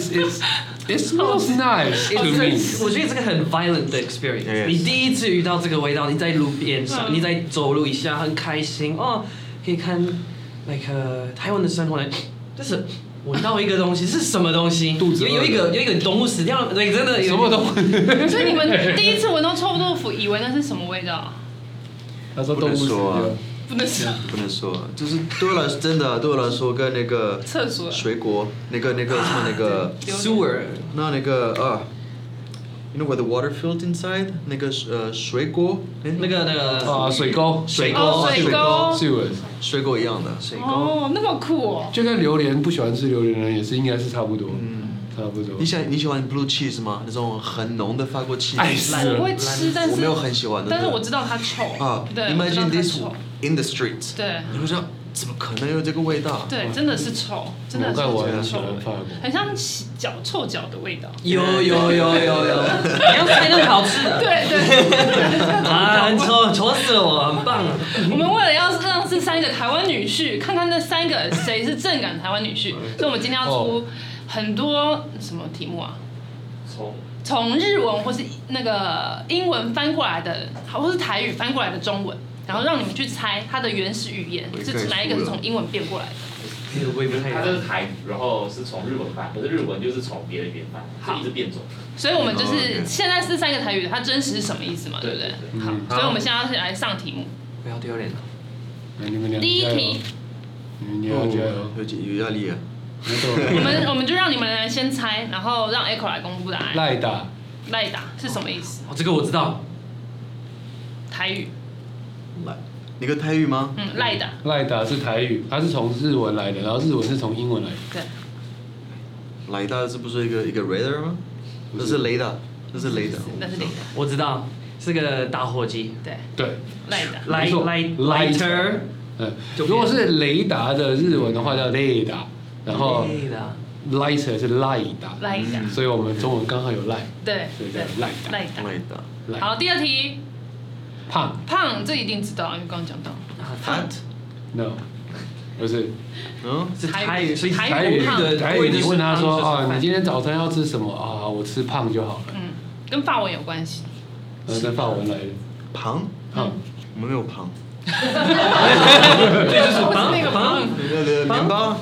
，It smells nice to me。 我觉得这个很 violent 的 experience。你第一次遇到这个味道，你在路边上，你在走路一下，很开心哦，可以看台湾的生活，就是闻到一个东西是什么东西？肚子有一个动物死掉了，对，真的什么动物？ 所以你们第一次闻到臭豆腐，以为那是什么味道？ 他说动物死掉。 不能说， 不能说，就是对我来说，真的对我来说，跟那个厕所水果，那个什么那个 sewer， 那个you know where the water filled inside 那个水果， 那个水沟水沟一样的水沟。 哦，那么酷哦！ 就跟榴莲不喜欢吃榴莲的人也是应该是差不多，差不多。 你喜欢 blue cheese 吗？那种很浓的法国 cheese。 我会吃，但是我没有很喜欢的。 但是我知道它臭啊。对 ，Imagine this in the street。 对。 你会说怎么可能有这个味道？ 对，真的是臭，真的是臭味， 很像臭脚的味道。 有，你要才能好吃的。 对。 很臭死了我，很棒。 我们为了要让这3个台湾女婿看看那3个谁是正感台湾女婿，所以我们今天要出很多什么题目啊？从日文或是那个英文翻过来的，或是台语翻过来的中文。然后让你们去猜它的原始语言是哪一个是从英文变过来的。 它这是台语，然后是从日文翻，可是日文就是从别的语言翻，所以一直变种。 所以我们就是现在是3个台语，它真实是什么意思嘛？对不对？好，所以我们现在要来上题目。 不要丢脸了。 第一题。 你要加油， 有压力啊。 我们就让你们先猜，然后让 Echo 来公布答案。 赖打是什么意思？ 这个我知道。 台语。 你个台语吗？ 赖打是台语，它是从日文来的，然后日文是从英文来的。 对。 赖打是不是一个 radar 吗？那是雷达，那是雷达。 我知道，是个打火机。 对。 Lighter。 如果是雷达的日文的话叫雷达，然后 lighter 是赖打，所以我们中文刚好有赖。 对。 所以叫赖打。 好，第2题。 胖， 这一定知道，因为刚刚讲到。 Fat？No， 不是。 是台语，所以台语你问他说你今天早餐要吃什么啊？我吃胖就好了。 跟法文有关系。 跟法文来的。 胖，我们没有胖。 对，就是那个胖。 面包。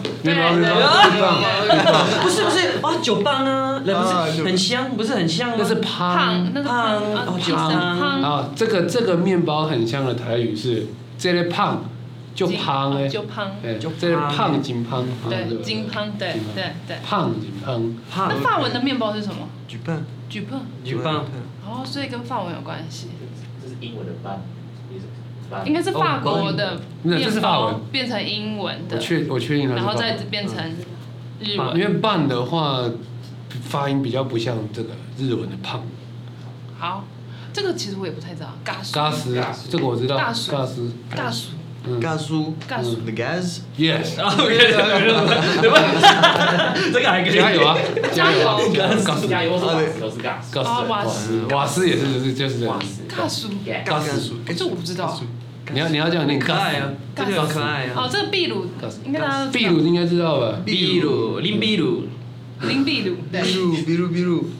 不是酒棒啊，不是很香，不是很香吗？ 那是胖， 酒汤啊。这个面包很香的台语是这类胖就胖哎， 就胖， 这类胖金胖。 对，金胖，对。 胖金胖。 那法文的面包是什么？ 举棒。 哦，所以跟法文有关系。 这是英文的班。 应该是法国的面包变成英文的， 我确定它是。 然后再变成日文。 因为棒的话，发音比较不像这个日文的胖。 好，这个其实我也不太知道。嘎斯，这个我知道。嘎斯。 嘎苏 ，The gas。 Yes。 这个还可以。 加油啊！加油啊！ 加油！都是嘎斯。 瓦斯也是就是这样。 嘎苏。这我不知道。 你要这样念， 可爱啊，这个很可爱啊。 哦，这个秘鲁，应该大家秘鲁应该知道吧？ 秘鲁，林秘鲁。 林秘鲁，对。 秘鲁。秘鲁。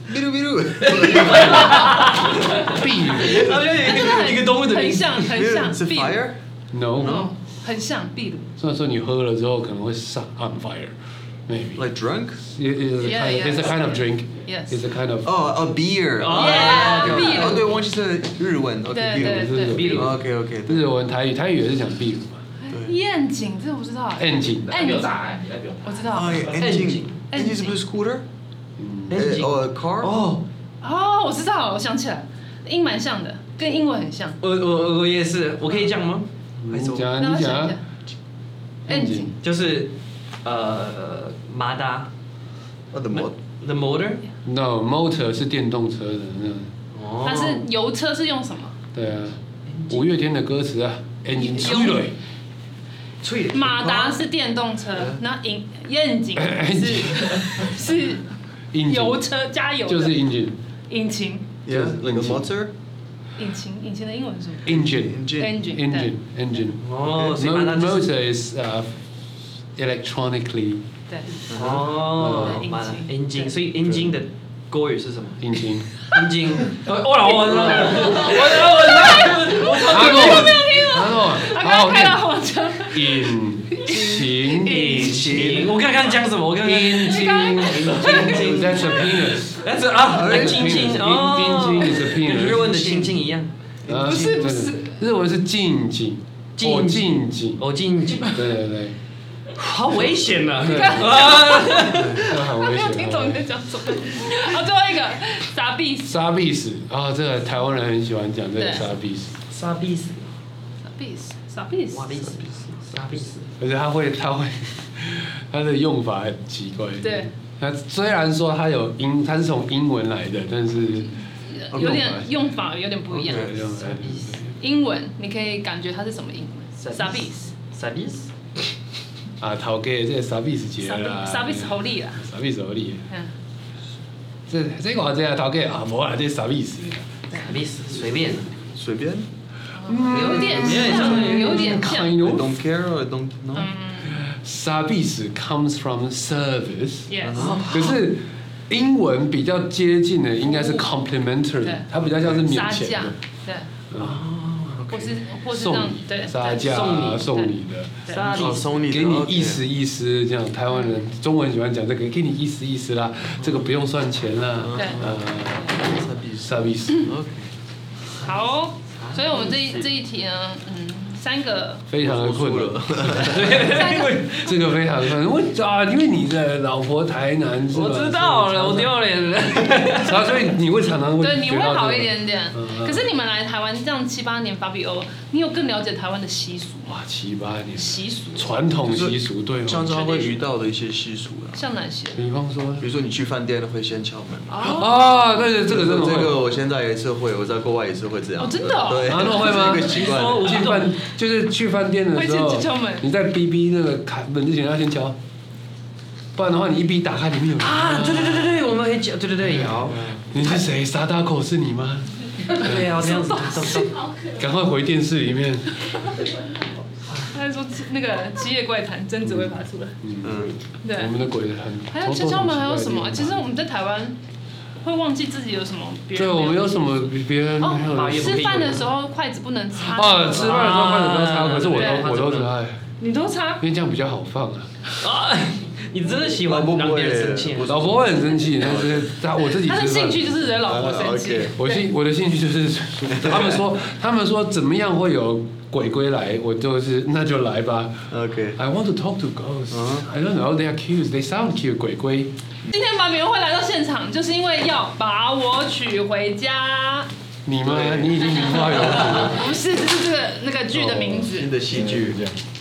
一个动物的很像。 是 fire？ No， 很像秘鲁。 虽然说你喝了之后可能会上 on fire。Maybe. Like drunk? It's a kind of drink. Yes. It's a kind of. Oh, a beer. Yeah, 哦，对，忘记是日文。 对， 秘鲁。 OK。 日文台语也是讲秘鲁嘛。 燕景，这我不知道。 燕景。 我知道。 燕景是不是 scooter？car？ 哦，我知道，我想起来，音蛮像的，跟英文很像。 我也是，我可以讲吗？ 你讲。 燕景就是马达。The motor？ No, motor 是电动车的那。 它是油车是用什么？ 对啊，五月天的歌词啊 ，engine 吹雷。 马达是电动车，那燕景是油车加油的。 就是 engine。 引擎。 Yeah, like a motor. 引擎的英文是什么 ？Engine。 哦， motor is electronically。 对。 哦，engine，所以 engine 的国语是什么？ 引擎。 他开了火车。 引擎。 我刚刚讲什么？我刚刚。引擎。 That's a penis。 但是啊，亲亲哦。 引擎 is a penis。 日文的亲亲一样。 不是。 日文是近景。近景。对。 好危险呐！ 对。好危险。 没有听懂你在讲什么。好，最后一个傻逼死啊！这个台湾人很喜欢讲这个傻逼死。而且他的用法很奇怪。 对。 他虽然说他是从英文来的，但是有点用法有点不一样。英文你可以感觉它是什么英文？傻逼死。 啊，头家这傻逼死节啦。 傻逼死好厉啦。 傻逼死好厉。这个这头家啊，无啦，这傻逼死。 傻逼死，随便。 有点像。 I don't care or I don't know. Service comes from service. Yes. 可是英文比较接近的应该是 complimentary， 它比较像是免钱的。 对。或是这样，对。 杀价送你的。 送你的。 给你意思这样，台湾人中文喜欢讲这个，给你意思啦，这个不用算钱啦。Service。 好。所以我们这一题呢，3个非常的困了，这个非常困难。因为你的老婆台南是吧？ 我知道了，我丢脸了。 所以你会常常会对，你会好一点点。可是你们来台湾这样7、8年发比欧，你有更了解台湾的习俗？ 哇，7、8年习俗， 传统习俗对， 常常会遇到的一些习俗啊。 像哪些？ 比方说， 比如说你去饭店会先敲门。 啊，对，这个我现在也是会，我在国外也是会这样。 哦，真的？ 对， 然后会吗？ 这个习惯。 去饭店的时候，你在逼那个卡门之前要先敲，不然的话你一逼打开里面有人啊！对，我们可以讲，对，有。 你是谁？沙大口是你吗？ 对啊，这样子， 赶快回电视里面。 他在说那个《七夜怪谈》，贞子会爬出来。对。 我们的鬼很。 还有敲门还有什么？其实我们在台湾会忘记自己有什么。 对，我们有什么比别人没有？ 吃饭的时候筷子不能擦。 哦，吃饭的时候筷子不要擦，可是我都擦。 你都擦？ 因为这样比较好放啊。 你真的喜欢让别人生气？ 老婆会很生气，但是我自己。 他的兴趣就是惹老婆生气。 我的兴趣就是，他们说怎么样会有鬼归来，我就是那就来吧。 OK。 I want to talk to ghosts. I don't know. They are cute. They sound cute. 鬼归。 今天把比欧会来到现场，就是因为要把我娶回家。 你吗？你已经名花有主了。 不是，这是那个剧的名字。 新的戏剧这样。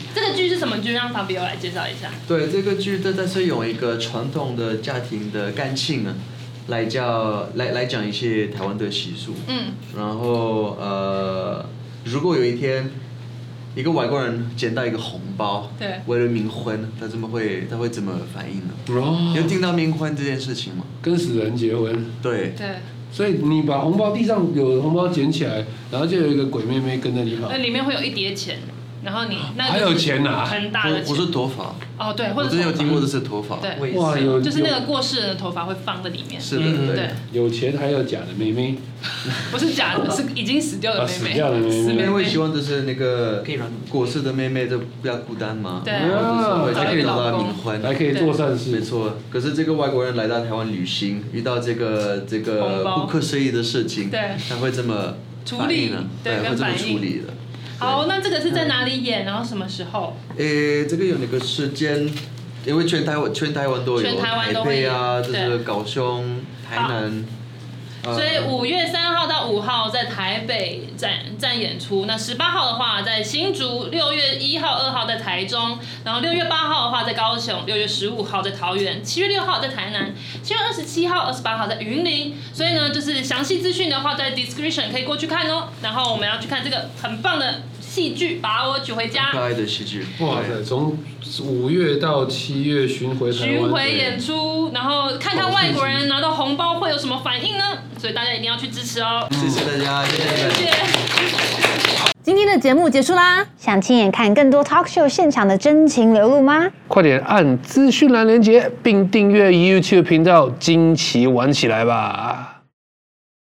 这个剧是什么剧？让法比欧来介绍一下。 对，这个剧它是用一个传统的家庭的感情啊，来讲一些台湾的习俗。然后如果有一天一个外国人捡到一个红包， 对， 为了冥婚，他会怎么反应呢？有听到冥婚这件事情吗？ 跟死人结婚。 对。 所以你把红包地上有红包捡起来，然后就有一个鬼妹妹跟着你跑。 那里面会有一叠钱，然后你那还有钱拿， 很大的钱。 我是头发。 哦，对，或者我之前有听过的是头发。 对， 哇， 就是那个过世人的头发会放在里面。 是的，对。 有钱还有假的妹妹。 不是假的，是已经死掉的妹妹。 死掉的妹妹。 因为希望就是那个过世的妹妹就不要孤单嘛。 对。 还可以找到冥婚， 还可以做善事。 没错。可是这个外国人来到台湾旅行，遇到这个不可思议的事情，他会怎么处理呢？ 对，会怎么处理的？ 好，那这个是在哪里演？然后什么时候？ 这个有那个时间，因为全台湾都有，台北啊，就是高雄、台南。 所以5月3号到5号在台北站演出，那18号的话在新竹，6月1号、2号在台中，然后6月8号的话在高雄，6月15号在桃园，7月6号在台南，7月27号、28号在云林。所以呢，就是详细资讯的话在 description 可以过去看哦。然后我们要去看这个很棒的戏剧，把我娶回家。 可爱的戏剧。 哇塞，从5月到7月巡回演出，然后看看外国人拿到红包会有什么反应呢？所以大家一定要去支持哦！ 谢谢大家，谢谢。 今天的节目结束啦， 想亲眼看更多 talk show 现场的真情流露吗？ 快点按资讯栏连结，并订阅 YouTube 频道，惊奇玩起来吧！